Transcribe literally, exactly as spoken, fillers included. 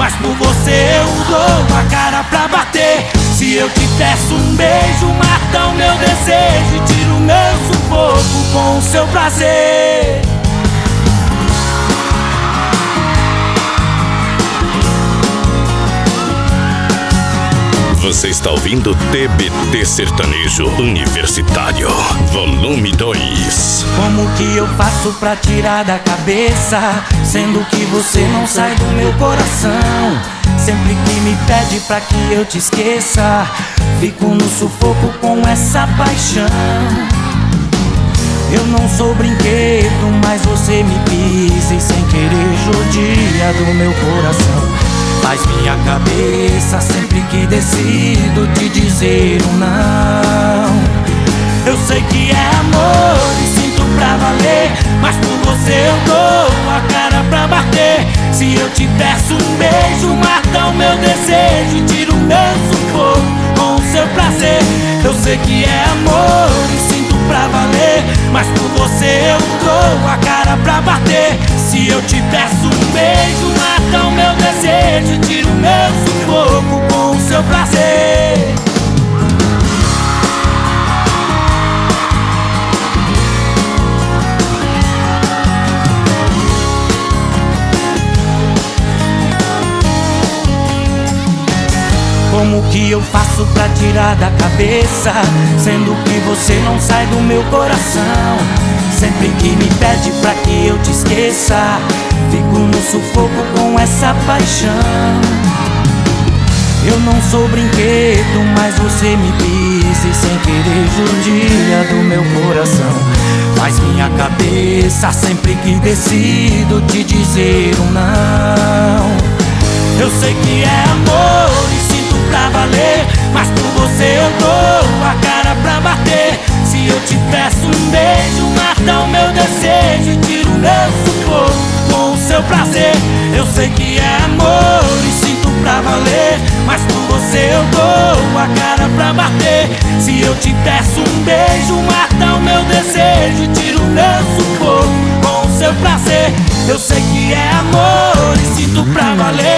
mas por você eu dou a cara pra bater. Se eu te peço um beijo, mata o meu desejo e tira o meu sufoco com o seu prazer. Você está ouvindo T B T Sertanejo Universitário, volume dois. Como que eu faço pra tirar da cabeça, sendo que você não sai do meu coração? Sempre que me pede pra que eu te esqueça, fico no sufoco com essa paixão. Eu não sou brinquedo, mas você me pisa e sem querer judia do meu coração. Faz minha cabeça sempre que decido te dizer um não. Eu sei que é amor e sinto pra valer, mas por você eu dou a cara pra bater. Se eu te peço um beijo, mata o meu desejo e tira o meu sufoco com o seu prazer. Eu sei que é amor e sinto pra valer, mas por você eu dou a cara pra bater. Se eu te peço um beijo, mata o meu desejo e tira o meu sufoco com o seu prazer. Como que eu faço pra tirar da cabeça, sendo que você não sai do meu coração? Sempre que me pede pra que eu te esqueça, fico no sufoco com essa paixão. Eu não sou brinquedo, mas você me pisa e sem querer judia do meu coração. Faz minha cabeça sempre que decido te dizer um não. Eu sei que é amor e sinto pra valer, mas por você eu dou a cara pra bater. Se eu te peço um beijo, mata o meu desejo e tira o meu sufoco com o seu prazer. Eu sei que é amor e sinto pra valer, mas por você eu dou a cara pra bater. Se eu te peço um beijo, mata o meu desejo e tira o meu sufoco com o seu prazer. Eu sei que é amor e sinto pra valer,